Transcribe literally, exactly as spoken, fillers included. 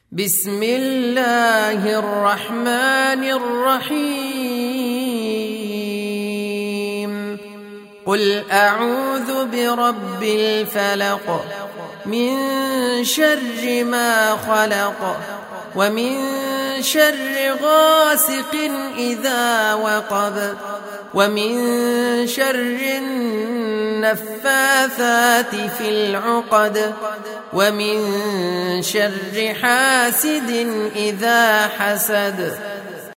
بسم الله الرحمن الرحيم قل أعوذ برب الفلق من شر ما خلق ومن شر غاسق إذا وقب ومن شر النفاثات في العقد ومن شر حاسد إذا حسد